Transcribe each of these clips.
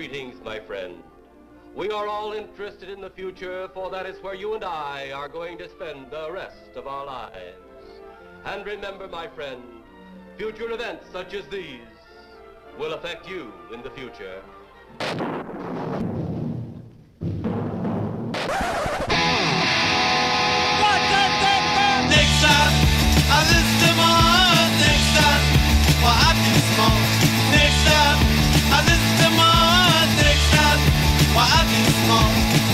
Greetings, my friend. We are all interested in the future, for that is where you and I are going to spend the rest of our lives. And remember, my friend, future events such as these will affect you in the future. Next time, I listen to more. Next time, well, I do small. Next time, I listen to more. Next time, well, I do small.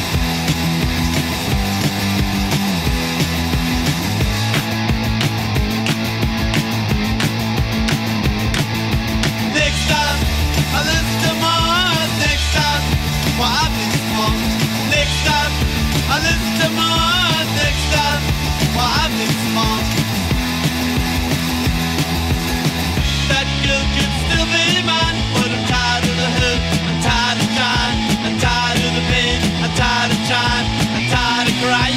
Next time, I listen to more. Next time, well, I do small. Next time, I listen to more. Next time, well, I do small. That girl could still be mine, but I'm tired of the hood, I'm tired of trying, I'm tired of the pain, I'm tired of trying, I'm tired of crying.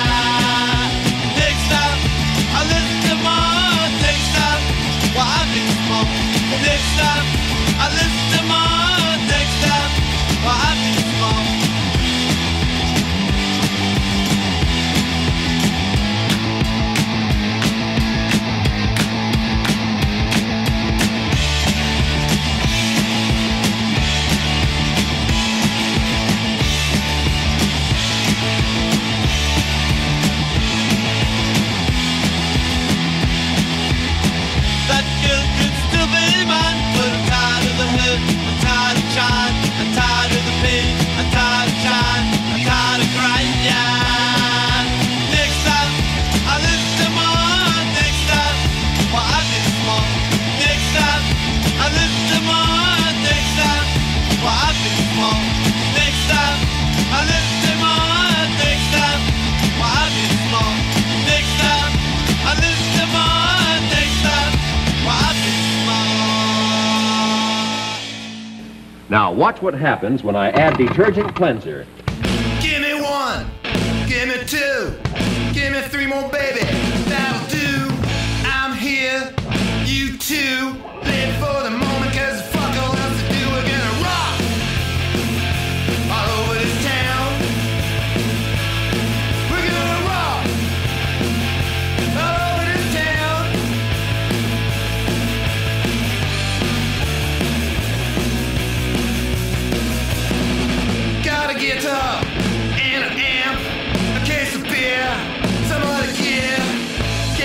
Next time, I listen to more. Next time, well, I do small. Next time, I listen to more. Next time, well, I do small. That girl could still be mine, but I'm tired of the hood, I'm tired of trying, I'm tired of the pain, I'm tired of trying, I'm tired of crying. Next time, I listen to more. Next time, well, I do small. Next time, I listen to more. Next time, well, I do small. Next time, I listen to more. Next time, well, I do small. Next time, I listen to more. Next time, well, I do small. Now watch what happens when I add detergent cleanser. Give me one, give me two, give me three more, baby. That'll do. I'm here, you too. Live for the moment, cause fuck all else to do. We're gonna rock all over this town. We're gonna rock all over this town. Got a guitar and an amp, a case of beer, some other gear.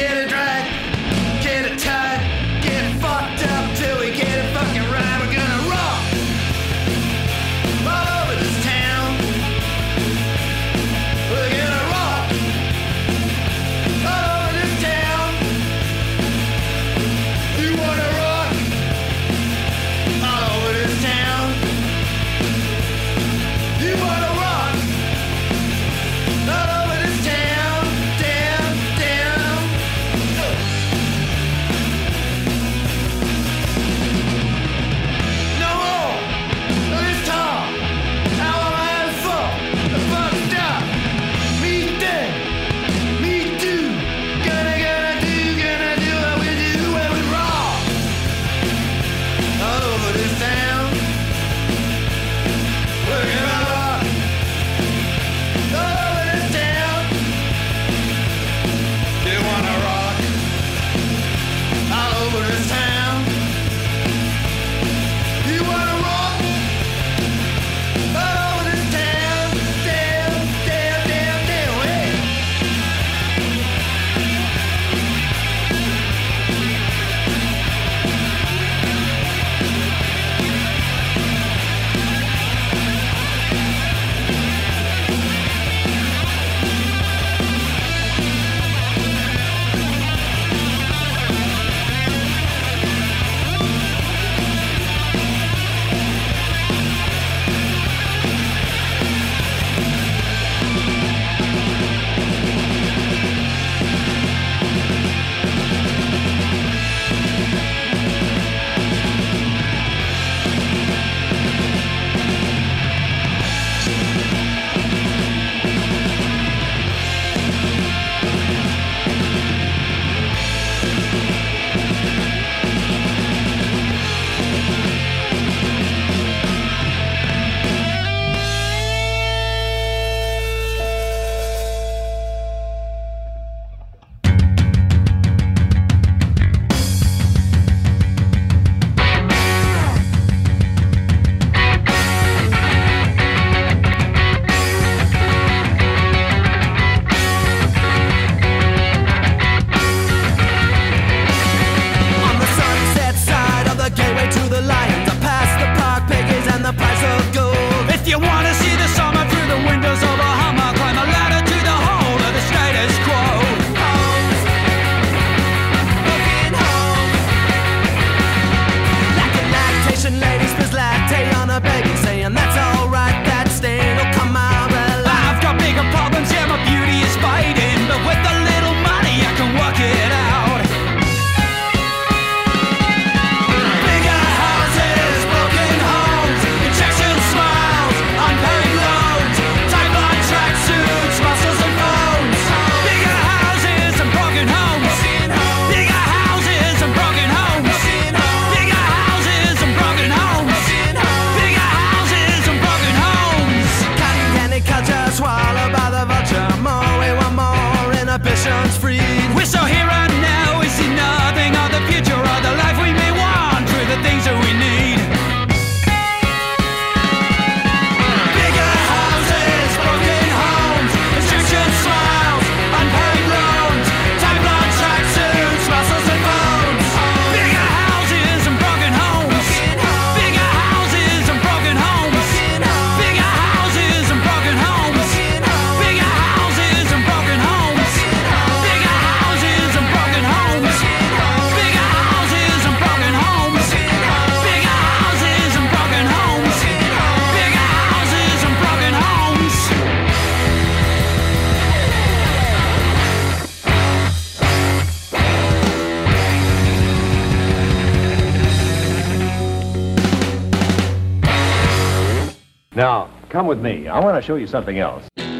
Now, come with me. I want to show you something else.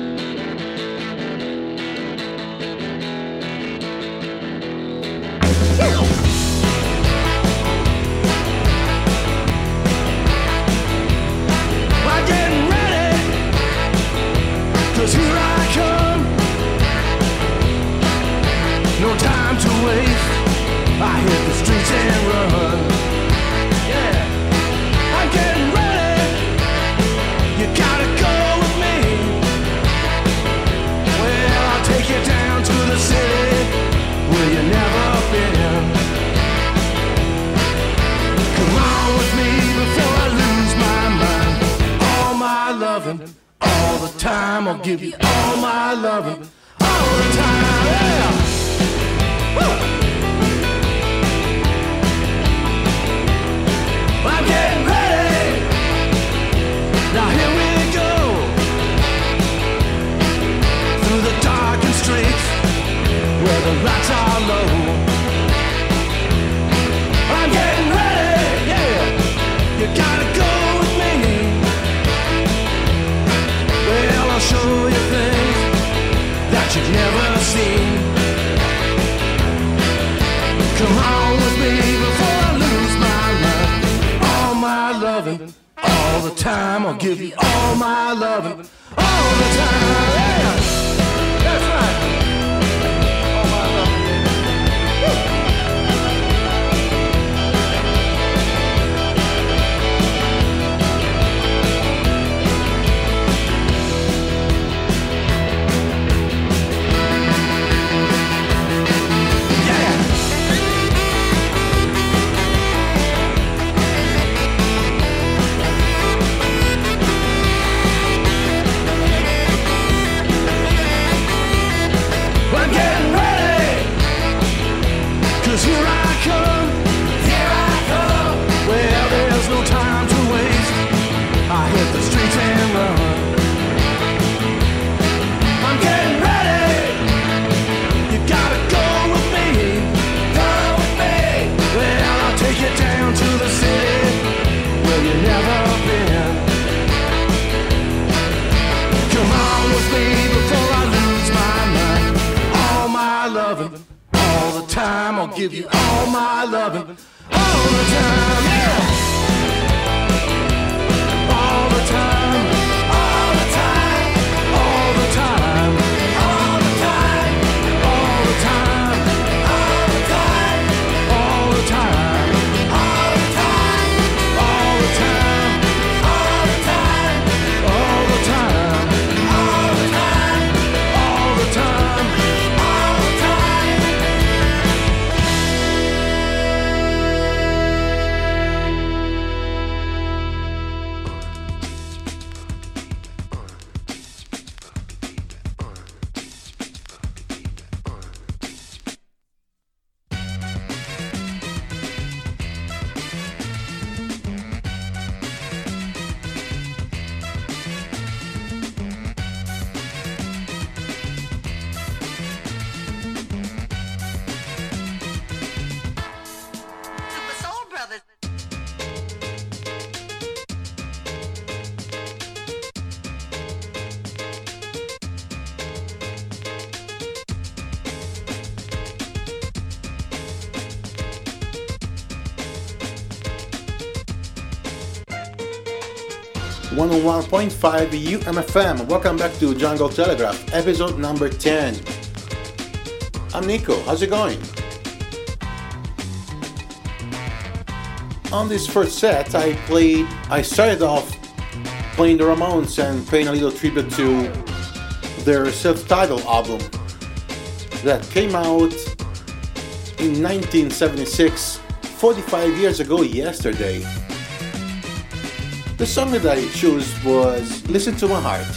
I'm getting ready, 'cause here I come. No time to waste. I hit the streets and run. Yeah, I'm getting ready. You gotta go with me. Well, I'll take you down to the city where you never been. Come on with me before I lose my mind. All my loving, all the time. I'll give you all my loving, all the time. Yeah. Woo. I'm getting ready. Now here we go. Through the darkened streets where the lights are low. I'm getting ready, yeah. You gotta go with me. Well, I'll show you things that you've never seen. Come on with me before I lose my mind. All my loving, all the time. I'll give you all my loving, all the time. Yeah, that's right. All my loving. Woo. I'm getting ready, 'cause here I come, here I come. Well, there's no time to waste. I hit the streets and run. I'm getting ready. You gotta go with me, go with me. Well, I'll take you down to the city where you've never been. Come on with me before I lose my mind. All my loving, all the time. I'll give you all my loving, all the time. Yeah. All the time, all the time, all the time, all the time, all the time, all the time, all the time, all the time, all the time, all the time, all the time, all the time, all the time, all the time. Super Soul Brothers. One 101.5 UMFM. Welcome back to Jungle Telegraph, episode number 10. I'm Nico. How's it going? On this first set, I started off playing the Ramones and paying a little tribute to their self-titled album that came out in 1976, 45 years ago yesterday. The song that I chose was Listen to My Heart.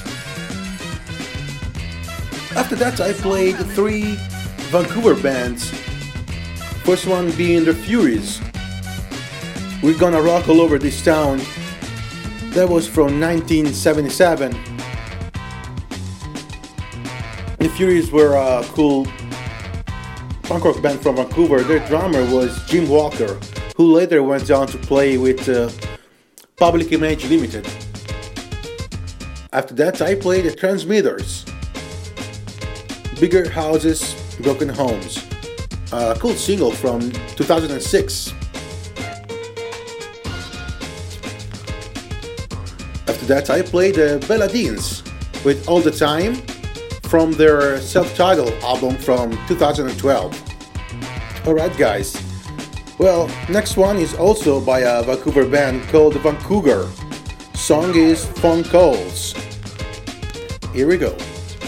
After that, I played 3 Vancouver bands. First one being The Furies. We're Gonna Rock All Over This Town. That was from 1977. The Furies were a cool punk rock band from Vancouver. Their drummer was Jim Walker, who later went on to play with Public Image Limited. After that, I played the Transmitters. Bigger Houses, Broken Homes. A cool single from 2006. After that, I played the Belladines with All the Time from their self-titled album from 2012. Alright guys, well, next one is also by a Vancouver band called Vancouver. Song is Phone Calls. Here we go.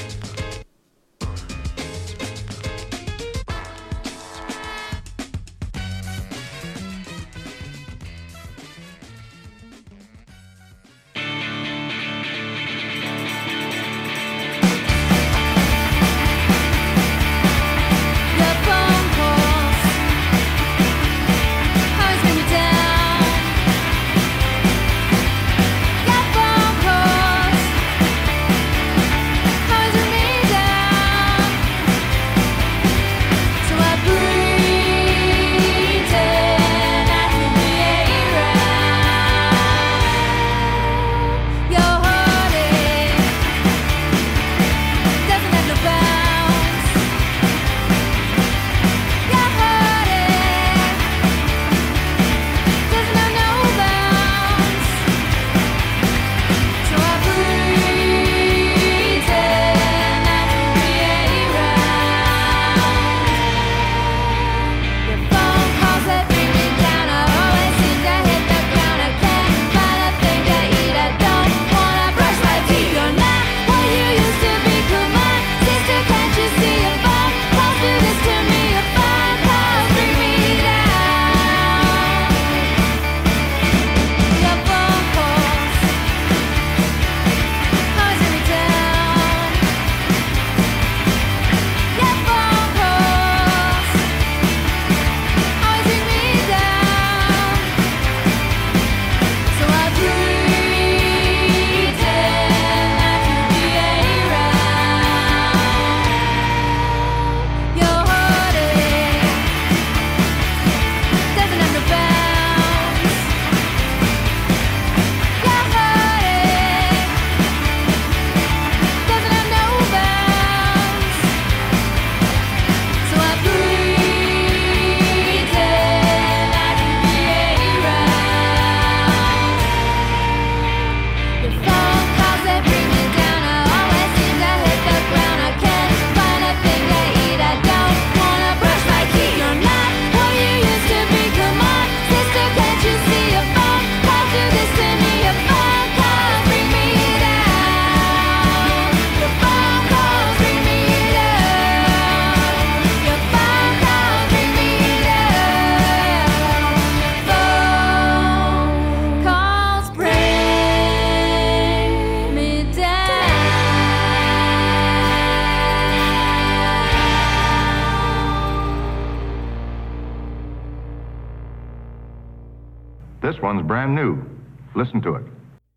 This one's brand new. Listen to it.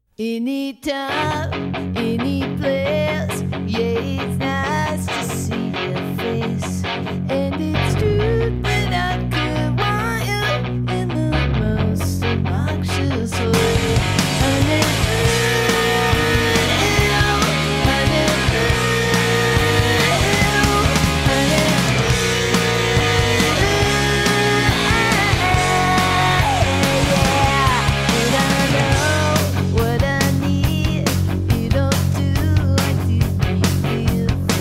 Anytime, any place, yeah, it's nice to see your face. And it's true that I could want you in the most obnoxious way. Honey, what I need, you don't do, I do feel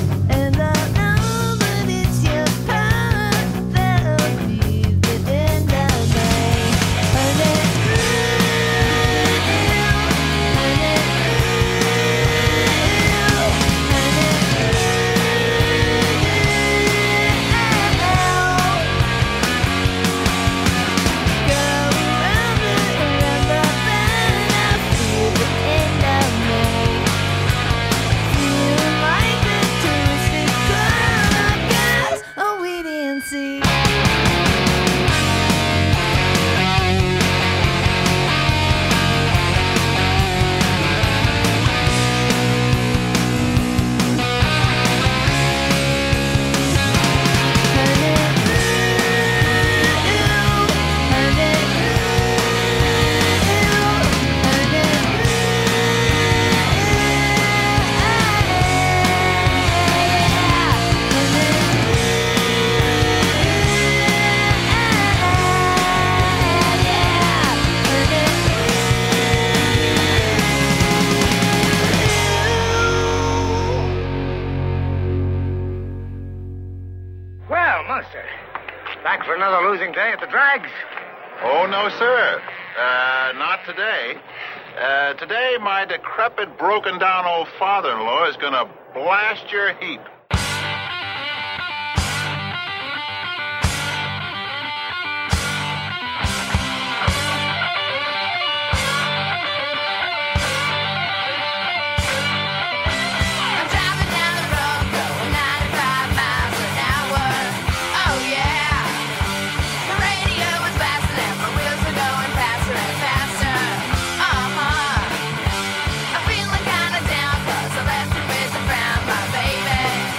a losing day at the drags. Oh, no, sir. Not today. Today, my decrepit, broken-down old father-in-law is going to blast your heap. Feeling kinda down 'cause I left you with the brown, my baby.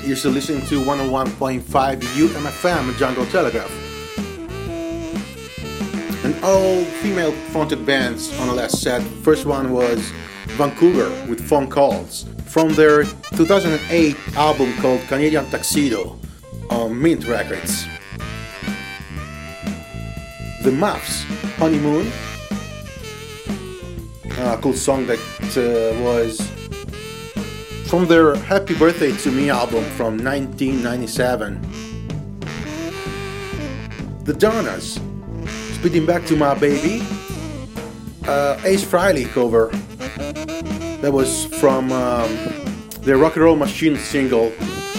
You're still listening to 101.5 UMFM Jungle Telegraph. An all-female fronted bands on the last set. First one was Vancouver with Phone Calls from their 2008 album called Canadian Tuxedo on Mint Records. The Muffs, Honeymoon, a cool song that was from their Happy Birthday to Me album from 1997. The Donnas, Speeding Back to My Baby, Ace Frehley cover. That was from their Rock and Roll Machine single.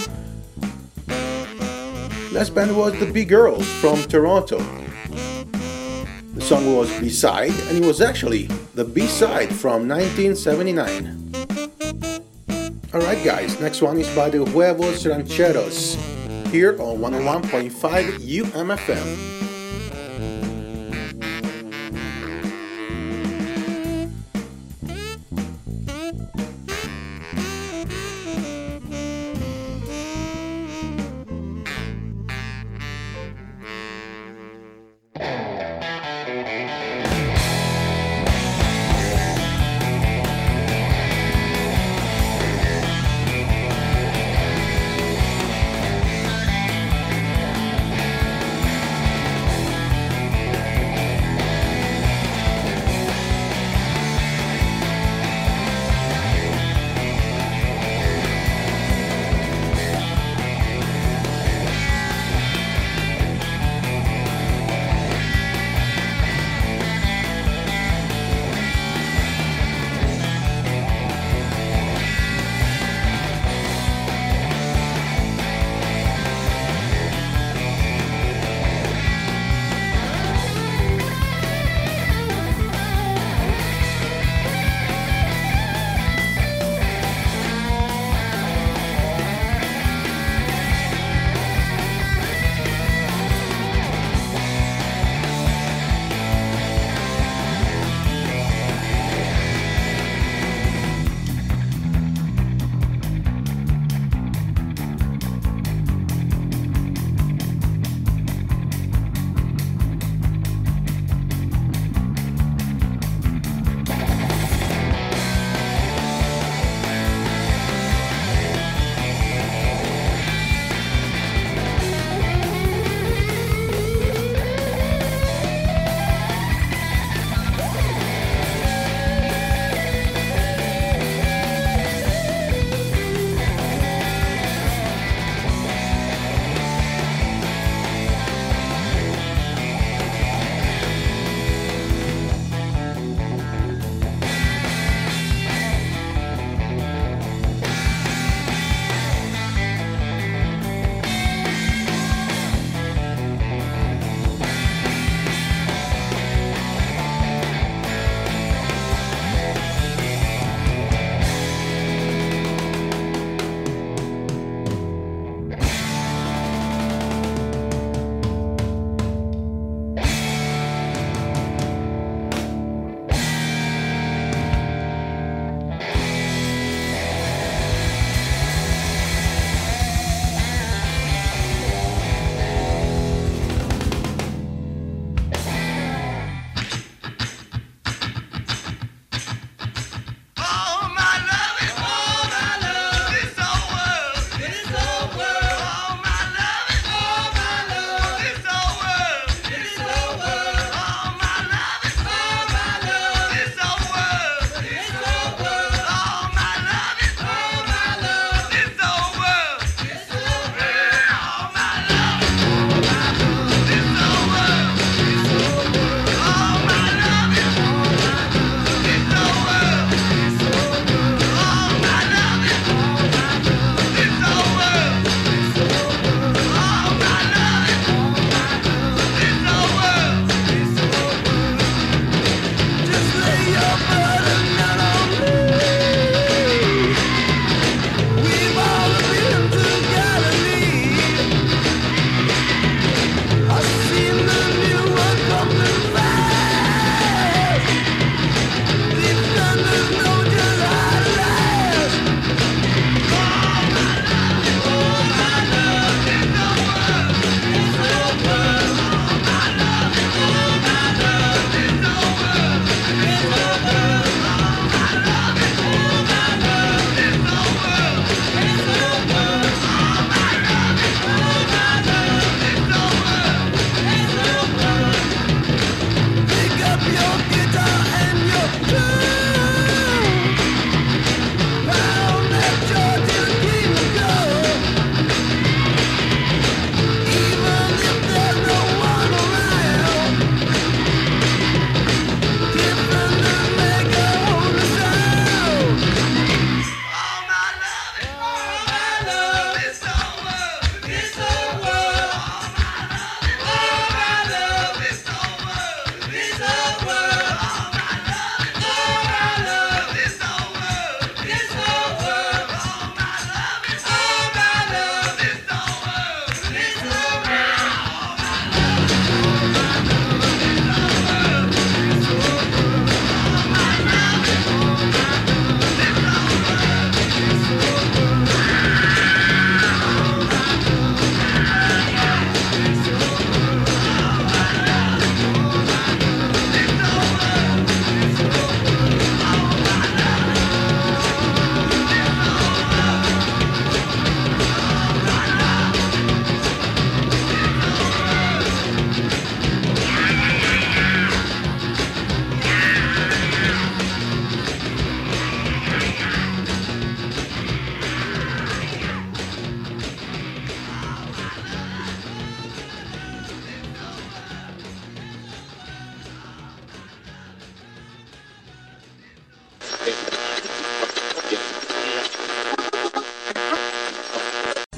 Last band was the Big Girls from Toronto. The song was B-side, and it was actually the B-side from 1979. Alright guys, next one is by the Huevos Rancheros, here on 101.5 UMFM.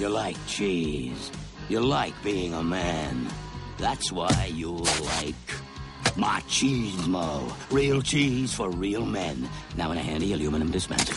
like cheese. You like being a man. That's why you'll like Machismo. Real cheese for real men. Now in a handy aluminum dispenser.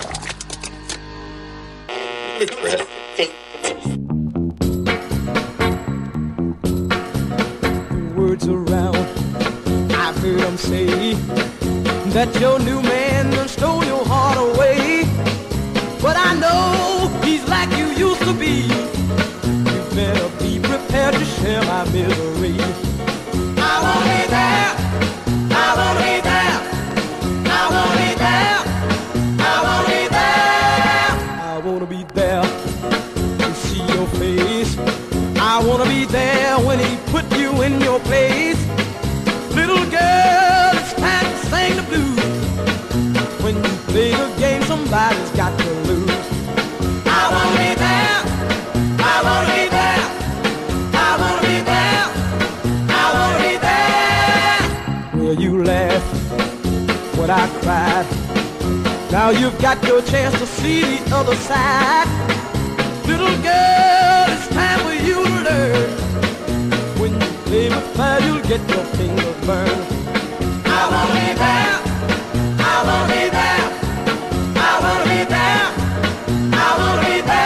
Words around, I've heard them say that your new man done stole your heart away. But I know he's like you used to be. You better be prepared to share my misery. I wanna be there, I wanna be there, I wanna be there, I wanna be there. I wanna be there to see your face. I wanna be there when he put you in your place. Little girl, it's time to sing the blues. When you play the game, somebody's got to lose. I wanna be there, I wanna be there, I wanna be there, I wanna be there. Will you laugh when I cried? Now you've got your chance to see the other side. Little girl, it's time for you to learn. When you play with fire, you'll get your fingers burned. I wanna be there, I wanna be there, I wanna be there, I wanna be there.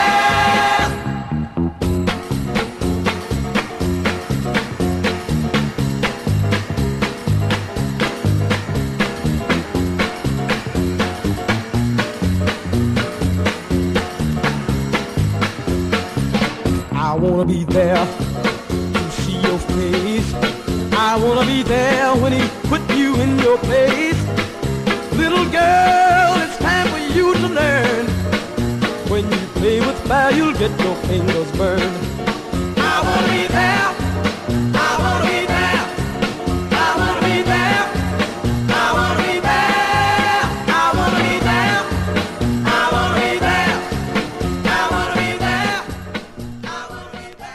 I wanna be there to see your face. I wanna be there when he put you in your place. Little girl, it's time for you to learn. When you play with fire, you'll get your fingers burned. I wanna be there, I wanna be there, I wanna be there, I wanna be there, I wanna be there, I wanna be there, I wanna be there, I wanna be there.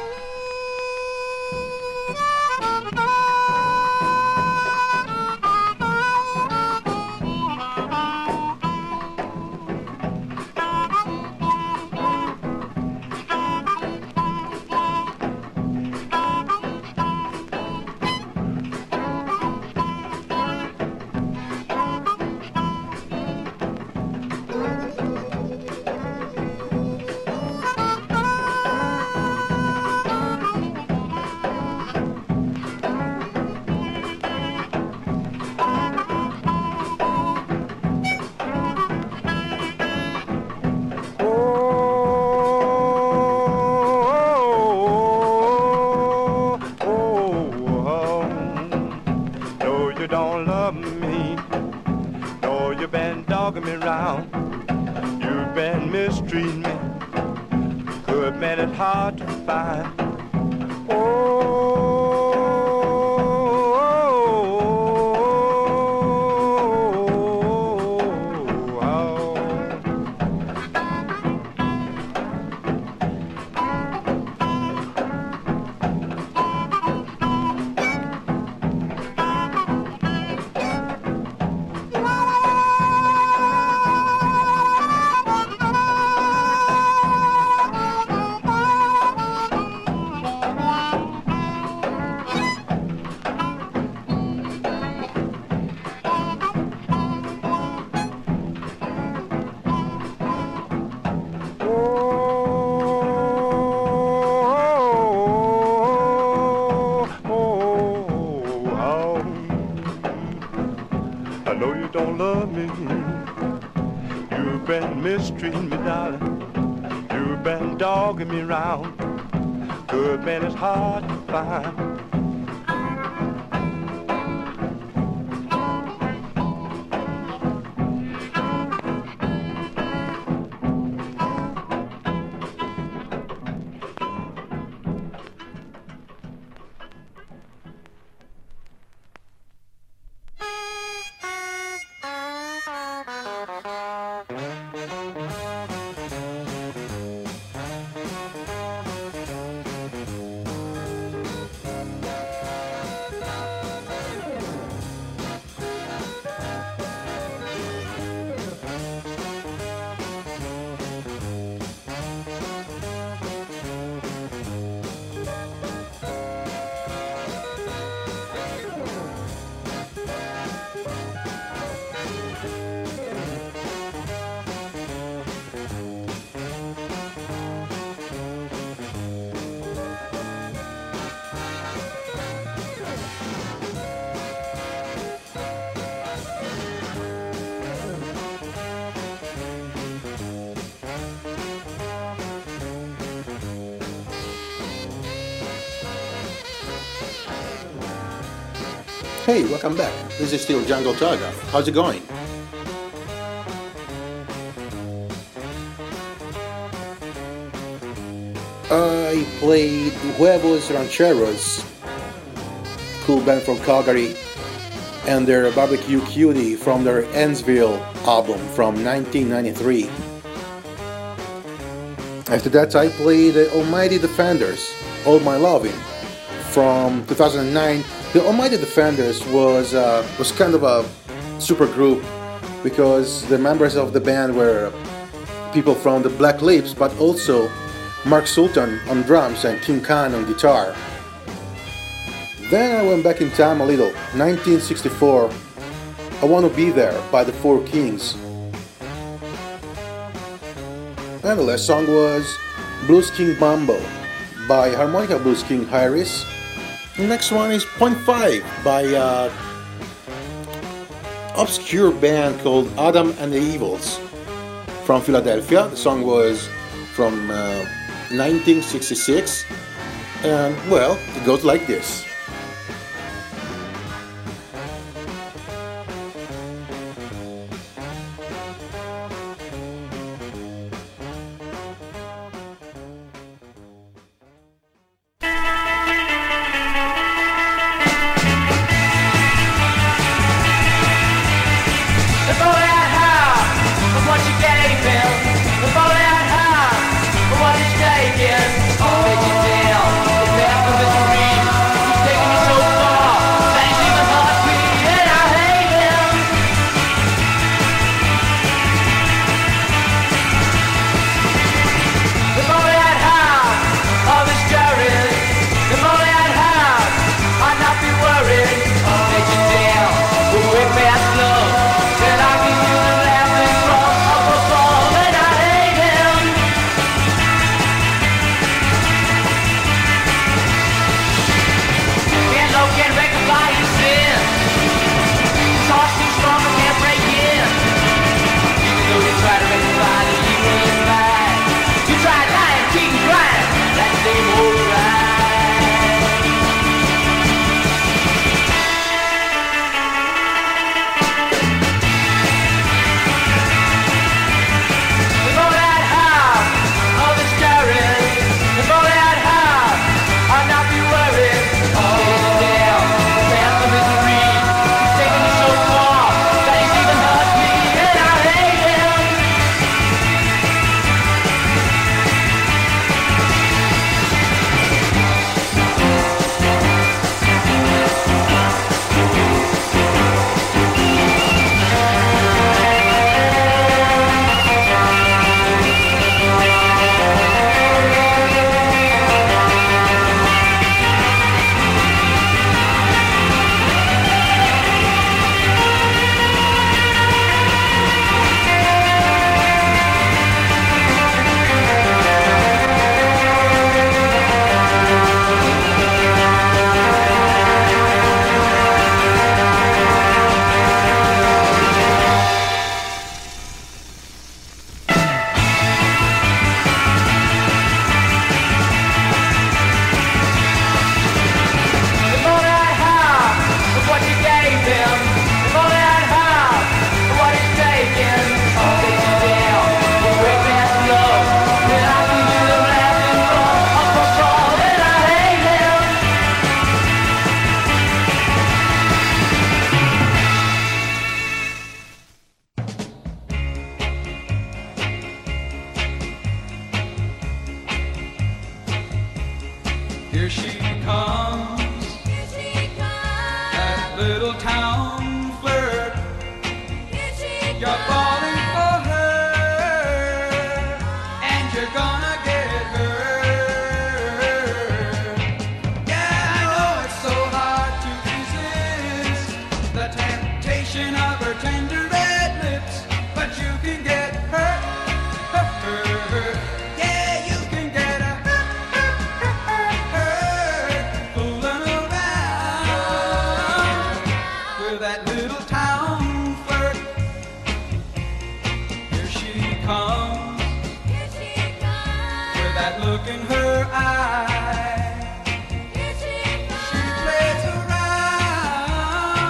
No, you don't love me. No, you've been dogging me round. You've been mistreating me. Good man, it's hard to find. I know you don't love me. You've been mistreating me, darling. You've been dogging me round. Good man is hard to find. Hey, welcome back. This is still Jungle Telegraph. How's it going? I played Huevos Rancheros, cool band from Calgary, and their Barbecue Cutie from their Ennsville album from 1993. After that I played the Almighty Defenders, All My Loving, from 2009. The Almighty Defenders was kind of a super group because the members of the band were people from the Black Lips, but also Mark Sultan on drums and King Khan on guitar. Then I went back in time a little, 1964, I Want to Be There by the Four Kings. And the last song was Blues King Mambo by Harmonica Blues King Harris. The next one is Point 5 by an obscure band called Adam and the Evils from Philadelphia. The song was from 1966, and well, it goes like this. Here she comes, that little town flirt. You're falling for her, and you're gonna get hurt. Yeah, I know it's so hard to resist the temptation of her tender red lips, but you can get hurt. Yeah, you can get hurt. Fooling around with that little town flirt. Here she comes, with that look in her eye. She plays around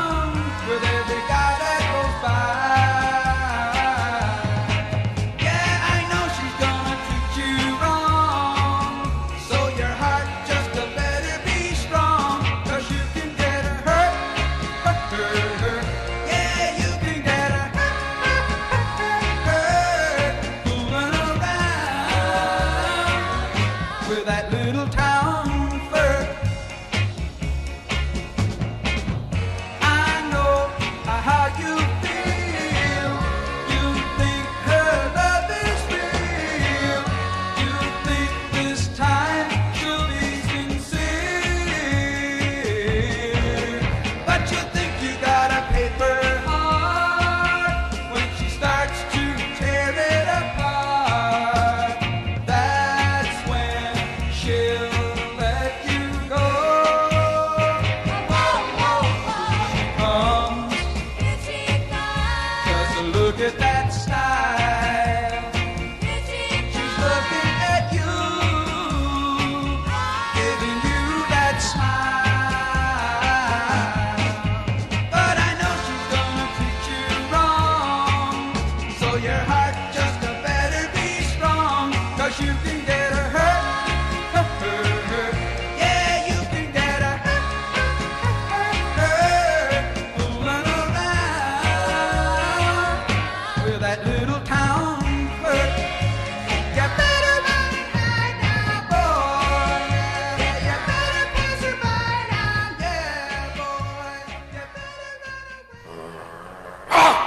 with that little town flirt. I know how you feel. You think her love is real. You think this time she'll be sincere. But you think you got a paper heart when she starts to tear it apart. That's when she'll let you go. She comes. Just look at that style. She's looking at you, giving you that smile. But I know she's gonna treat you wrong. So your heart just better be strong. 'Cause you can get her hurt. Yeah, you can get her hurt. Fooling around with that little town flirt. You better run and hide now, boy. Yeah, you better pass her by now, yeah, boy. You better run away.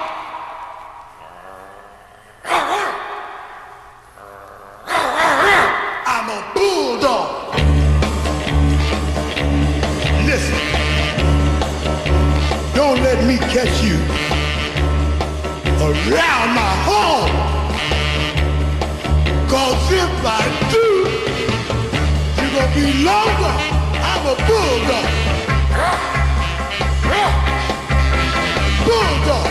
I'm a bulldog. Listen, don't let me catch you around my home. 'Cause if I do, you're gonna be longer. I'm a bulldog. Bulldog.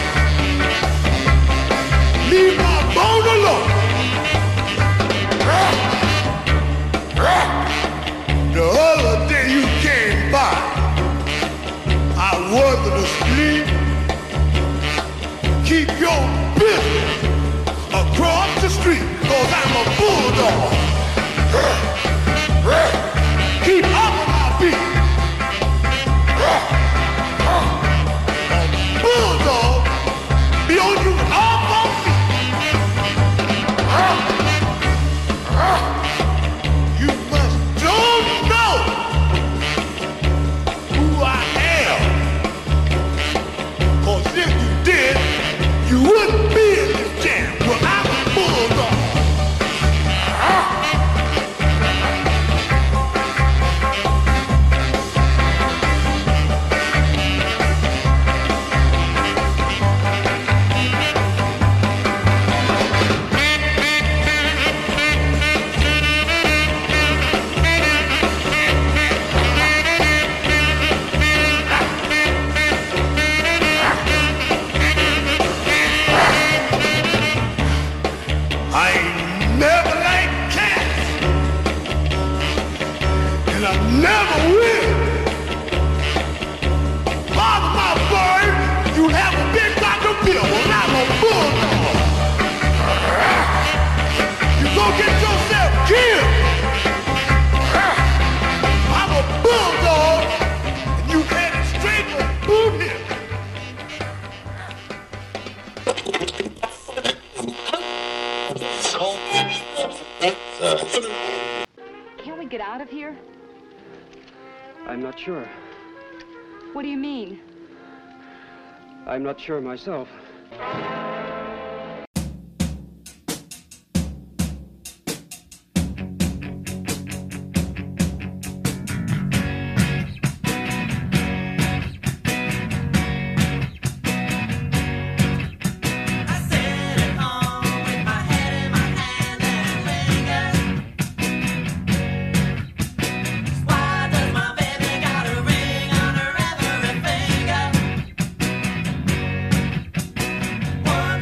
Leave my bone alone. The other day you came by, I wasn't asleep. Keep your business across the street, 'cause I'm a bulldog. Keep up with my beat. A bulldog be on you all 4 feet. You must don't know who I am. 'Cause if you did, you wouldn't be in this jam. Well, I'm a bulldog. I ain't never liked cats, and I never will. Bother my bird, you have a big Dr. Bill. Well, I'm a bulldog. You go get yourself killed. I'm a bulldog, and you headed straight for Boot Hill. Can't we get out of here? I'm not sure. What do you mean? I'm not sure myself. Why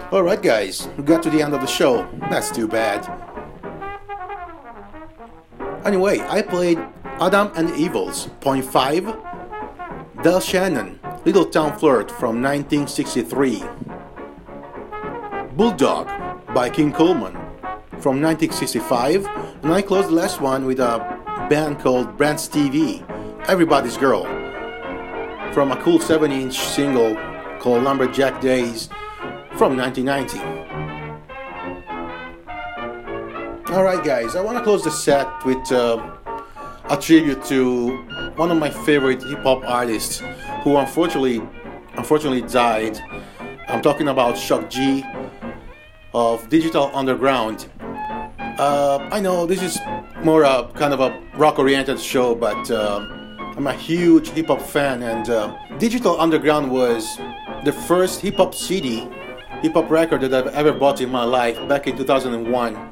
Alright guys, we got to the end of the show. That's too bad. Anyway, I played Adam and the Evils, Point 5, Del Shannon, Little Town Flirt from 1963, Bulldog by King Coleman from 1965, and I closed the last one with a band called Brand Stevie, Everybody's Girl, from a cool 7-inch single called Lumberjack Days from 1990. Alright guys, I want to close the set with a tribute to one of my favorite hip-hop artists who unfortunately died. I'm talking about Shock G of Digital Underground. I know this is more kind of a rock-oriented show, but I'm a huge hip-hop fan, and Digital Underground was the first hip-hop CD, hip-hop record that I've ever bought in my life back in 2001.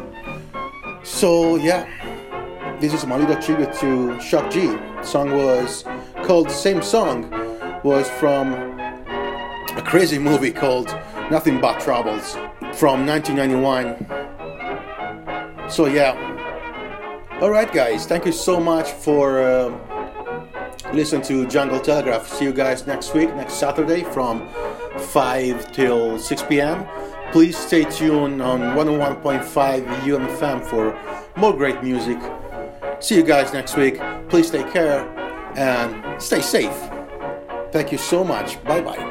So yeah, this is my little tribute to Shock G. The song was called Same Song, was from a crazy movie called Nothing But Troubles from 1991. So yeah, alright guys, thank you so much for listening to Jungle Telegraph. See you guys next week, next Saturday from 5 till 6 p.m. Please stay tuned on 101.5 UMFM for more great music. See you guys next week. Please take care and stay safe. Thank you so much. Bye bye.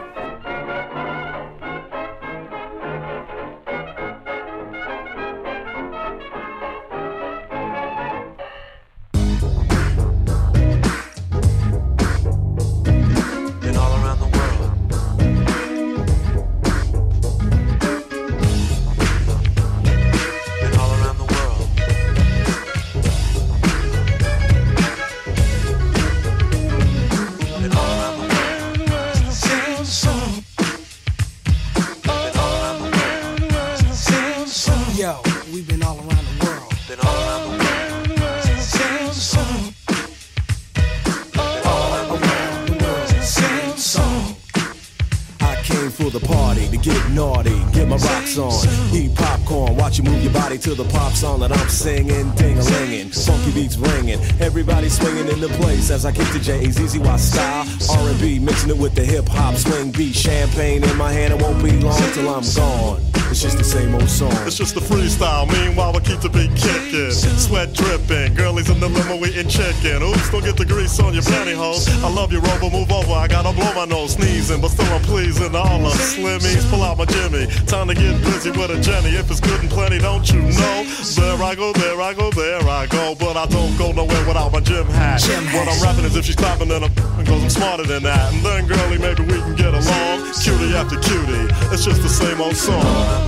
To the pop song that I'm singing, ding-a-lingin', funky beats ringing, everybody swinging in the place as I kick the J-A-Z-Z-Y style, R&B mixing it with the hip-hop swing beat, champagne in my hand, it won't be long till I'm gone. It's just the same old song. It's just a freestyle, meanwhile I keep the beat kicking. Sweat dripping, girlies in the limo eating chicken. Oops, don't get the grease on your pantyhose. I love you, Rover, move over, I gotta blow my nose, sneezing, but still I'm pleasing all the slimmies. Pull out my Jimmy, time to get busy with a Jenny. If it's good and plenty, don't you know? There I go, there I go, there I go. But I don't go nowhere without my gym hat. What I'm rapping is if she's clapping then cause I'm smarter than that. And then girlie, maybe we can get along. Cutie after cutie, it's just the same old song.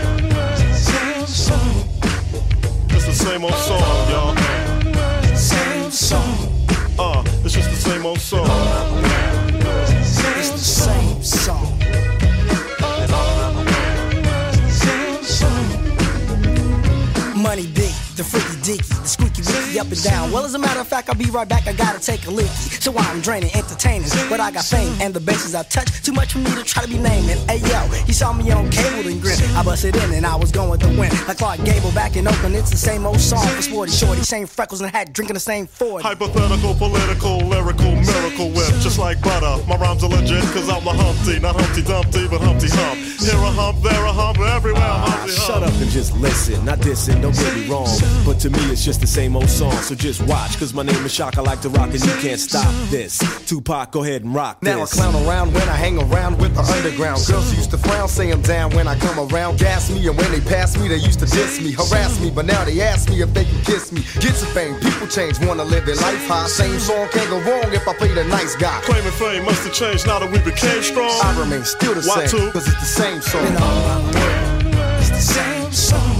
It's the same old song, y'all. Same song. It's just the same old song. It's the same song. Money big, the freaky deaky, the squeaky wicky up and down. Well, as a matter of fact, I'll be right back, I gotta take a leaky. So I'm draining, entertaining, but I got fame. And the bases I touch, too much for me to try to be naming. Hey yo, he saw me on cable and grin. I busted in and I was going to win. Like Clark Gable back in Oakland, it's the same old song for Sporty Shorty. Same freckles and hat, drinking the same 40. Hypothetical, political, lyrical, miracle whip. Just like butter, my rhymes are legit, cause I'm the Humpty. Not Humpty Dumpty, but Humpty Hump. Here a hump, there a hump, everywhere I'm Humpty Hump. Shut up and just listen, not dissing, don't get me wrong. But to me it's just the same old song, so just watch. Cause my name is Shock, I like to rock and you can't stop this. Tupac, go ahead and rock this. Now I clown around when I hang around with the underground. Girls used to frown, say I'm down when I come around. Gas me, and when they pass me, they used to diss me, harass me. But now they ask me if they can kiss me. Get some fame, people change, wanna live their life high. Same song can't go wrong if I play the nice guy. Claiming fame must have changed now that we became strong. I remain still the Why same, too? cause it's the same song. And all around the world, it's the same song.